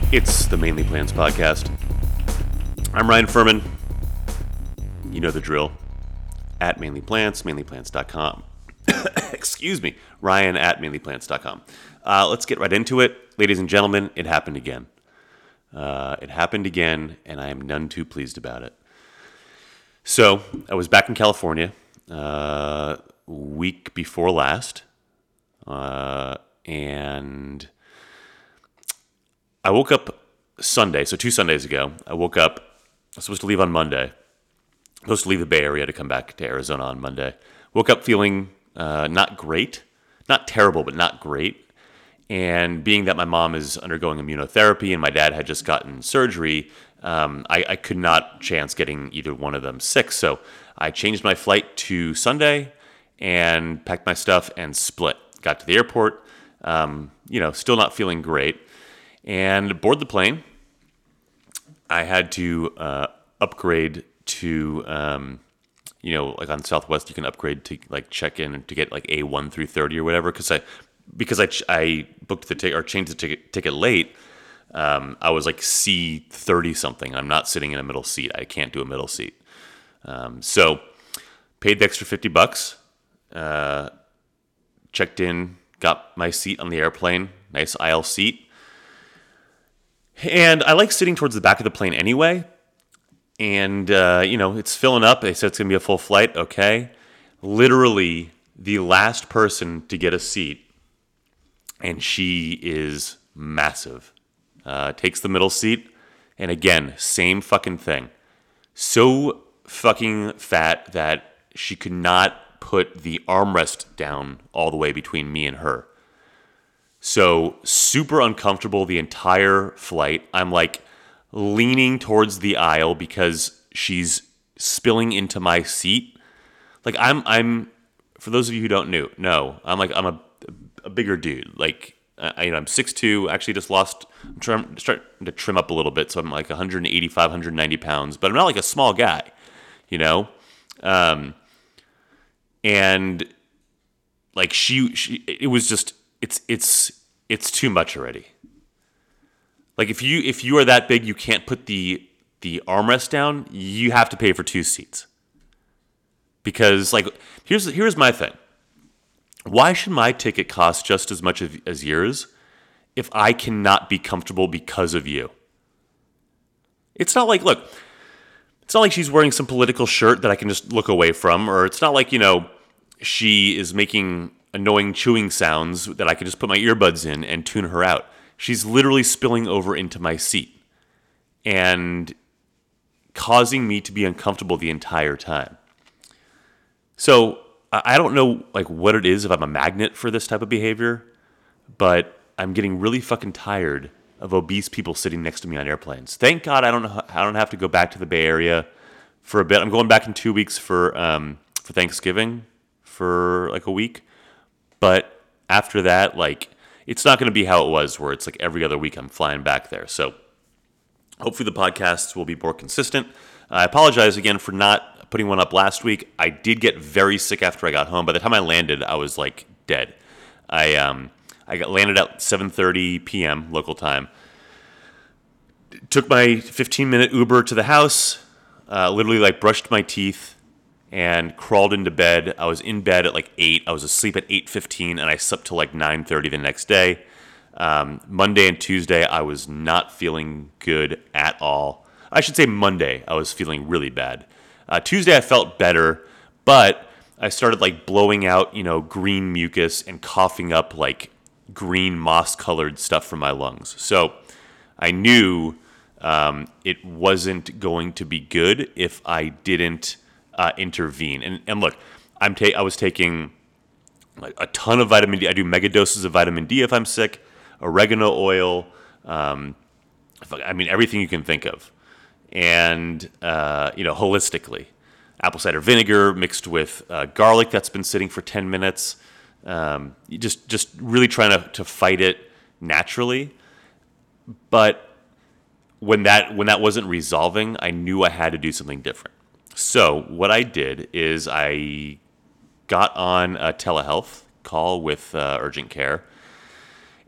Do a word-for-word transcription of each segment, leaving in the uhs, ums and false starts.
It's the Mainly Plans podcast. I'm Ryan Furman. You know the drill. At Mainly Plants, mainly plants dot com. Excuse me. Ryan at mainly plants dot com. Uh, let's get right into it. Ladies and gentlemen, it happened again. Uh, it happened again, and I am none too pleased about it. So, I was back in California uh, week before last, uh, and I woke up Sunday, so two Sundays ago. I woke up, I was supposed to leave on Monday. I was supposed to leave the Bay Area to come back to Arizona on Monday. Woke up feeling uh, not great, not terrible, but not great. And being that my mom is undergoing immunotherapy and my dad had just gotten surgery, um, I, I could not chance getting either one of them sick. So I changed my flight to Sunday and packed my stuff and split. Got to the airport, um, you know, still not feeling great. And board the plane. I had to uh, upgrade to, um, you know, like on Southwest, you can upgrade to like check in to get like A one through thirty or whatever. Because I, because I, ch- I booked the ticket or changed the ticket ticket late. Um, I was like C thirty something. I'm not sitting in a middle seat. I can't do a middle seat. Um, so paid the extra fifty bucks. Uh, checked in, got my seat on the airplane. Nice aisle seat. And I like sitting towards the back of the plane anyway. And, uh, you know, it's filling up. They said it's going to be a full flight. Okay. Literally the last person to get a seat. And she is massive. Uh, takes the middle seat. And again, same fucking thing. So fucking fat that she could not put the armrest down all the way between me and her. So super uncomfortable the entire flight. I'm like leaning towards the aisle because she's spilling into my seat. Like I'm, I'm. For those of you who don't know, no, I'm like I'm a, a bigger dude. Like I, you know, I'm six two. Actually, just lost. I'm trying, starting to trim up a little bit, so I'm like one eighty-five, one ninety pounds. But I'm not like a small guy, you know. Um, and like she, she, it was just. It's it's it's too much already. Like if you if you are that big, you can't put the the armrest down. You have to pay for two seats. Because like here's here's my thing. Why should my ticket cost just as much as yours if I cannot be comfortable because of you? It's not like look. It's not like she's wearing some political shirt that I can just look away from, or it's not like you know she is making annoying chewing sounds that I could just put my earbuds in and tune her out. She's literally spilling over into my seat and causing me to be uncomfortable the entire time. So I don't know like what it is if I'm a magnet for this type of behavior, but I'm getting really fucking tired of obese people sitting next to me on airplanes. Thank God I don't know, I don't have to go back to the Bay Area for a bit. I'm going back in two weeks for um, for Thanksgiving for like a week. But after that, like, it's not going to be how it was where it's like every other week I'm flying back there. So hopefully the podcasts will be more consistent. I apologize again for not putting one up last week. I did get very sick after I got home. By the time I landed, I was like dead. I um I got landed at seven thirty p.m. local time. Took my fifteen minute Uber to the house, uh, literally like brushed my teeth, and crawled into bed. I was in bed at like eight. I was asleep at eight fifteen, and I slept till like nine thirty the next day. Um, Monday and Tuesday, I was not feeling good at all. I should say Monday, I was feeling really bad. Uh, Tuesday, I felt better, but I started like blowing out, you know, green mucus and coughing up like green moss-colored stuff from my lungs. So I knew um, it wasn't going to be good if I didn't Uh, intervene. And and look, I'm ta- I was taking like a ton of vitamin D. I do mega doses of vitamin D if I'm sick, oregano oil, um, I mean, everything you can think of. And, uh, you know, holistically. Apple cider vinegar mixed with uh, garlic that's been sitting for ten minutes. Um, you just, just really trying to, to fight it naturally. But when that when that wasn't resolving, I knew I had to do something different. So what I did is I got on a telehealth call with uh, urgent care,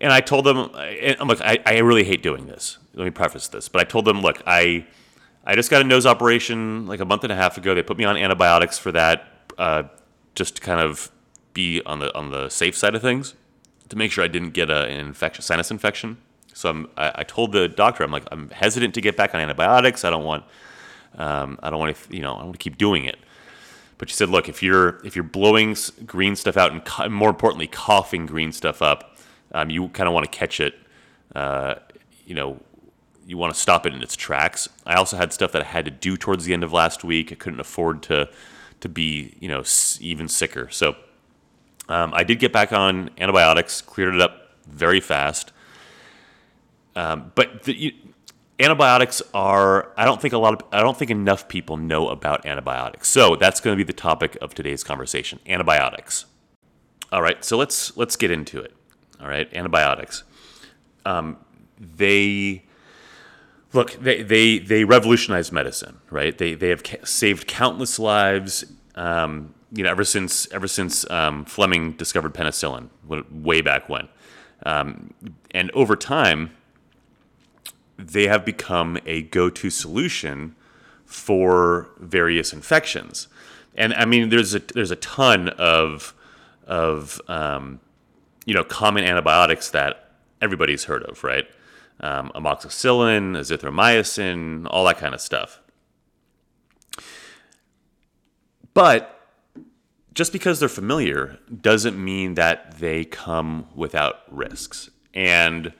And I told them, and look, I, I really hate doing this. Let me preface this, but I told them, look, I I just got a nose operation like a month and a half ago. They put me on antibiotics for that, uh, just to kind of be on the on the safe side of things, to make sure I didn't get a, an infection, sinus infection. So I'm, I, I told the doctor, I'm like, I'm hesitant to get back on antibiotics. I don't want, um, I don't want to, you know, I don't want to keep doing it. But she said, look, if you're if you're blowing green stuff out and co- more importantly coughing green stuff up, um, you kind of want to catch it. Uh, you know, you want to stop it in its tracks. I also had stuff that I had to do towards the end of last week. I couldn't afford to to be, you know, even sicker. So um, I did get back on antibiotics, cleared it up very fast. Um, but the, you, antibiotics are, I don't think a lot of, I don't think enough people know about antibiotics. So that's going to be the topic of today's conversation, antibiotics. All right, so let's let's get into it. All right, antibiotics. Um, they look, they, they they revolutionized medicine, right? They they have ca- saved countless lives. Um, you know, ever since ever since um, Fleming discovered penicillin, way back when, um, and over time, they have become a go-to solution for various infections. And I mean, there's a there's a ton of of um, you know common antibiotics that everybody's heard of, right? Um, amoxicillin, azithromycin, all that kind of stuff. But just because they're familiar doesn't mean that they come without risks. And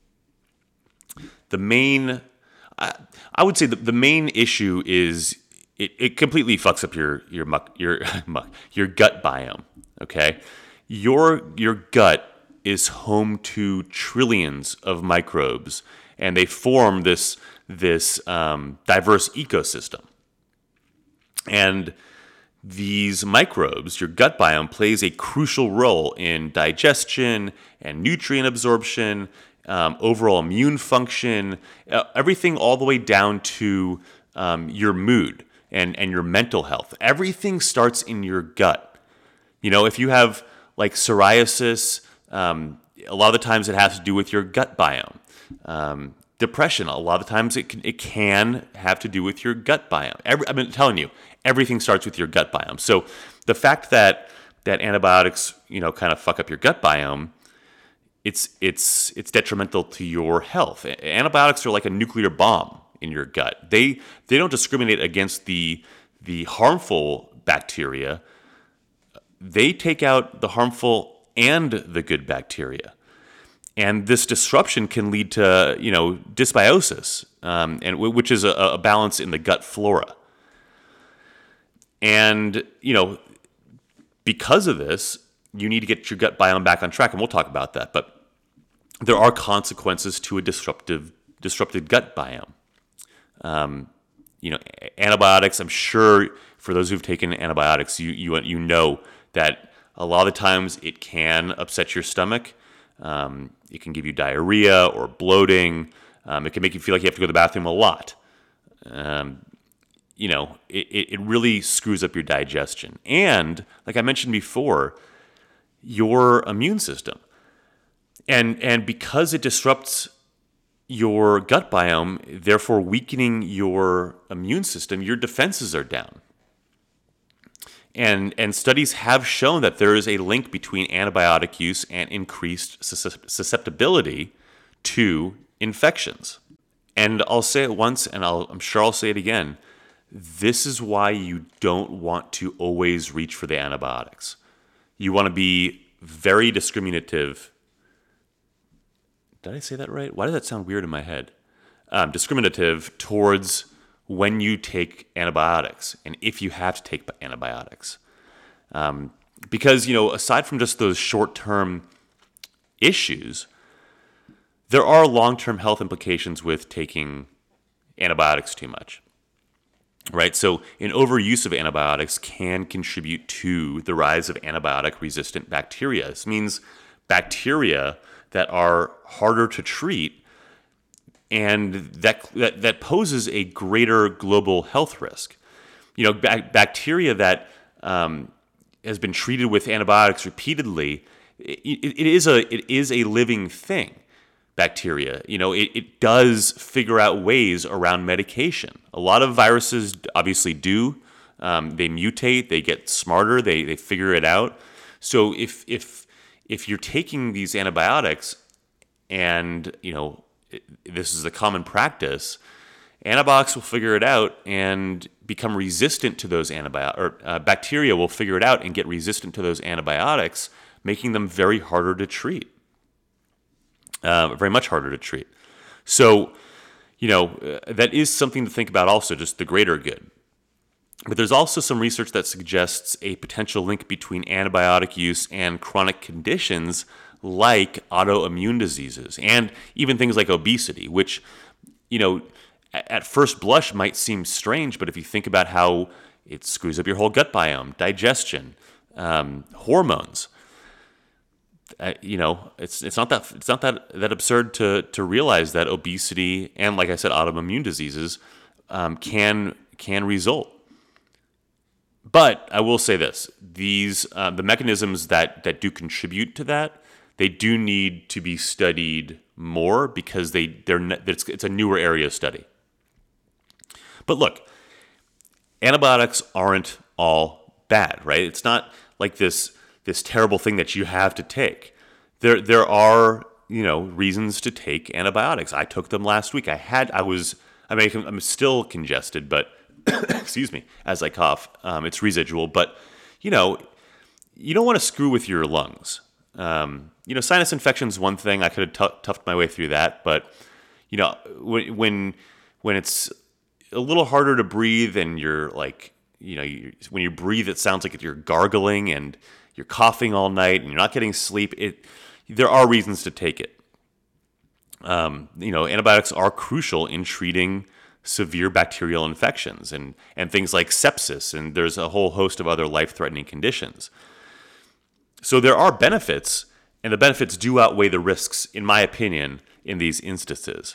the main, I, I would say the, the main issue is it, it completely fucks up your your muck, your muck, your gut biome. Okay, your your gut is home to trillions of microbes, and they form this this um, diverse ecosystem. And these microbes, your gut biome, plays a crucial role in digestion and nutrient absorption, um, overall immune function, uh, everything all the way down to um, your mood and, and your mental health. Everything starts in your gut. You know, if you have like psoriasis, um, a lot of the times it has to do with your gut biome. Um, depression, a lot of the times it can, it can have to do with your gut biome. Every, I've been telling you, everything starts with your gut biome. So the fact that that antibiotics, you know, kind of fuck up your gut biome, it's it's it's detrimental to your health. Antibiotics are like a nuclear bomb in your gut. They they don't discriminate against the the harmful bacteria. They take out the harmful and the good bacteria. And this disruption can lead to, you know, dysbiosis, um, and which is a, a balance in the gut flora. And, you know, because of this, you need to get your gut biome back on track, and we'll talk about that. But there are consequences to a disruptive, disrupted gut biome. Um, you know, antibiotics. I'm sure for those who've taken antibiotics, you you you know that a lot of the times it can upset your stomach. Um, it can give you diarrhea or bloating. Um, it can make you feel like you have to go to the bathroom a lot. Um, you know, it, it really screws up your digestion. And like I mentioned before, your immune system. And and because it disrupts your gut biome, therefore weakening your immune system, your defenses are down. And and studies have shown that there is a link between antibiotic use and increased susceptibility to infections. And I'll say it once, and I'll, I'm sure I'll say it again. This is why you don't want to always reach for the antibiotics. You want to be very discriminative. Did I say that right? Why does that sound weird in my head? Um, discriminative towards when you take antibiotics and if you have to take antibiotics. Um, because, you know, aside from just those short-term issues, there are long-term health implications with taking antibiotics too much. Right? So an overuse of antibiotics can contribute to the rise of antibiotic-resistant bacteria. This means bacteria that are harder to treat, and that that, that poses a greater global health risk. You know, ba- bacteria that um, has been treated with antibiotics repeatedly, it, it is a it is a living thing. Bacteria, you know, it, it does figure out ways around medication. A lot of viruses obviously do. Um, they mutate, they get smarter, they they figure it out. So if if if you're taking these antibiotics, and you know this is a common practice, antibiotics will figure it out and become resistant to those antibiotics, or uh, bacteria will figure it out and get resistant to those antibiotics, making them very harder to treat. Uh, very much harder to treat. So, you know, uh, that is something to think about also, just the greater good. But there's also some research that suggests a potential link between antibiotic use and chronic conditions like autoimmune diseases and even things like obesity, which, you know, at first blush might seem strange, but if you think about how it screws up your whole gut biome, digestion, um, hormones, Uh, you know, it's it's not that it's not that, that absurd to to realize that obesity and, like I said, autoimmune diseases um, can can result. But I will say this: these uh, the mechanisms that that do contribute to that, they do need to be studied more because they they're it's, it's a newer area of study. But look, antibiotics aren't all bad, right? It's not like this. this terrible thing that you have to take. There there are, you know, reasons to take antibiotics. I took them last week. I had, I was, I mean, I'm still congested, but, excuse me, as I cough, um, it's residual. But, you know, you don't want to screw with your lungs. Um, you know, sinus infection is one thing. I could have t- toughed my way through that. But, you know, when, when, when it's a little harder to breathe and you're like, you know, you, when you breathe, it sounds like you're gargling and you're coughing all night and you're not getting sleep, it there are reasons to take it. Um, you know, antibiotics are crucial in treating severe bacterial infections and, and things like sepsis, and there's a whole host of other life-threatening conditions. So there are benefits, and the benefits do outweigh the risks, in my opinion, in these instances.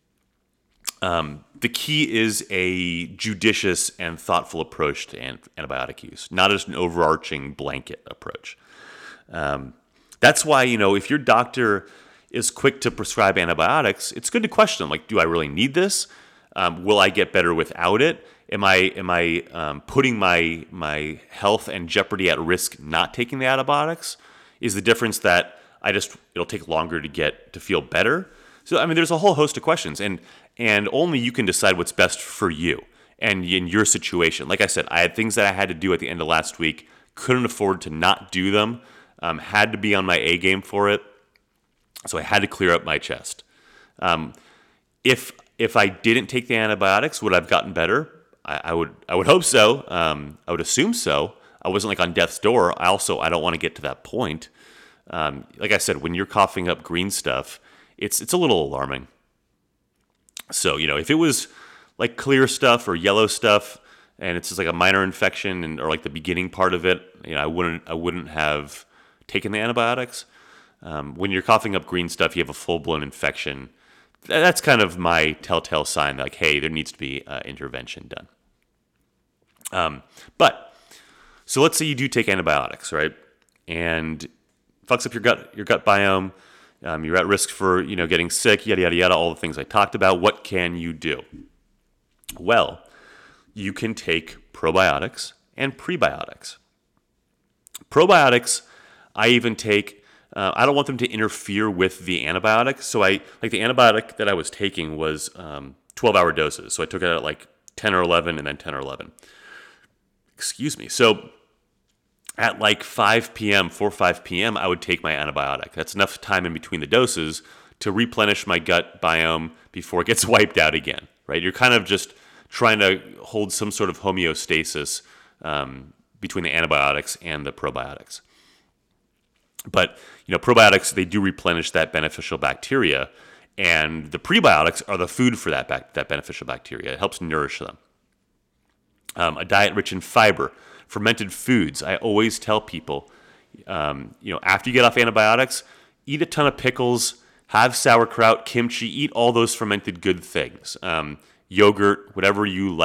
Um, the key is a judicious and thoughtful approach to an- antibiotic use, not just an overarching blanket approach. Um, that's why, you know, if your doctor is quick to prescribe antibiotics, it's good to question them, like, do I really need this? Um, will I get better without it? Am I am I um, putting my my health and jeopardy at risk not taking the antibiotics? Is the difference that I just it'll take longer to get to feel better? So I mean, there's a whole host of questions, and and only you can decide what's best for you and in your situation. Like I said, I had things that I had to do at the end of last week, couldn't afford to not do them, um, had to be on my A game for it, so I had to clear up my chest. Um, if if I didn't take the antibiotics, would I have gotten better? I, I would I would hope so. Um, I would assume so. I wasn't like on death's door. I also I don't want to get to that point. Um, like I said, when you're coughing up green stuff, it's it's a little alarming. So, you know, if it was like clear stuff or yellow stuff and it's just like a minor infection and or like the beginning part of it, you know, I wouldn't I wouldn't have taken the antibiotics. Um, when you're coughing up green stuff, you have a full-blown infection. That's kind of my telltale sign, like, hey, there needs to be uh, intervention done. Um, but so let's say you do take antibiotics, right? And fucks up your gut your gut biome. Um, you're at risk for, you know, getting sick, yada, yada, yada, all the things I talked about. What can you do? Well, you can take probiotics and prebiotics. Probiotics, I even take, uh, I don't want them to interfere with the antibiotics. So I, like the antibiotic that I was taking was um, twelve-hour doses. So I took it at like ten or eleven and then ten or eleven. Excuse me. So at like five p.m., four or five p.m., I would take my antibiotic. That's enough time in between the doses to replenish my gut biome before it gets wiped out again, right? You're kind of just trying to hold some sort of homeostasis um, between the antibiotics and the probiotics. But, you know, probiotics, they do replenish that beneficial bacteria, and the prebiotics are the food for that bac- that beneficial bacteria. It helps nourish them. Um, a diet rich in fiber, fermented foods. I always tell people, um, you know, after you get off antibiotics, eat a ton of pickles, have sauerkraut, kimchi, eat all those fermented good things. Um, yogurt, whatever you like.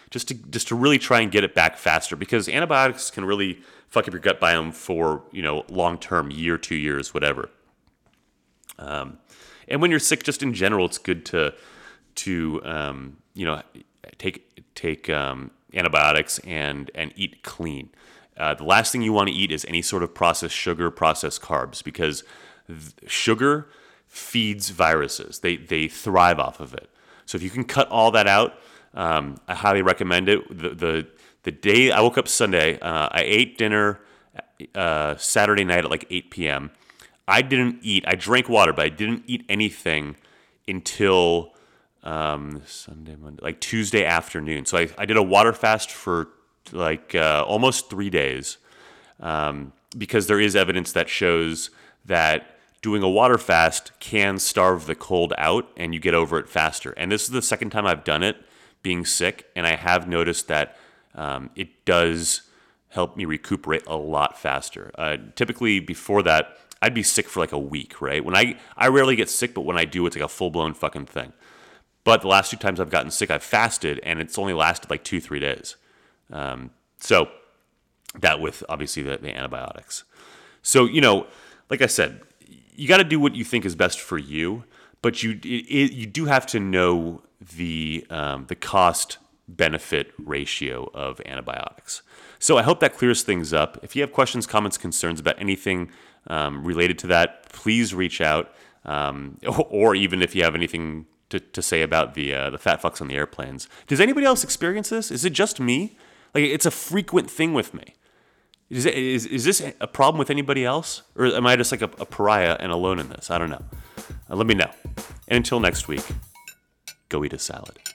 just to just to really try and get it back faster, because antibiotics can really fuck up your gut biome for, you know, long term, year, two years, whatever. Um, and when you're sick, just in general, it's good to to um, you know take take um, antibiotics and and eat clean. Uh, the last thing you want to eat is any sort of processed sugar, processed carbs, because th- sugar feeds viruses. They they thrive off of it. So if you can cut all that out, um, I highly recommend it. The the the day I woke up Sunday, uh, I ate dinner uh, Saturday night at like eight p.m. I didn't eat. I drank water, but I didn't eat anything until um, Sunday, Monday, like Tuesday afternoon. So I, I did a water fast for like uh, almost three days um, because there is evidence that shows that doing a water fast can starve the cold out and you get over it faster. And this is the second time I've done it being sick, and I have noticed that um, it does help me recuperate a lot faster. Uh, typically before that, I'd be sick for like a week, right? When I, I rarely get sick, but when I do, it's like a full-blown fucking thing. But the last two times I've gotten sick, I've fasted, and it's only lasted like two, three days. Um, so that with obviously the, the antibiotics. So, you know, like I said, you got to do what you think is best for you, but you it, it, you do have to know the um, the cost benefit ratio of antibiotics. So I hope that clears things up. If you have questions, comments, concerns about anything um, related to that, please reach out. Um, or, or even if you have anything to, to say about the uh, the fat fucks on the airplanes. Does anybody else experience this? Is it just me? Like, it's a frequent thing with me. Is, it, is, is this a problem with anybody else? Or am I just like a, a pariah and alone in this? I don't know. Uh, let me know. And until next week, go eat a salad.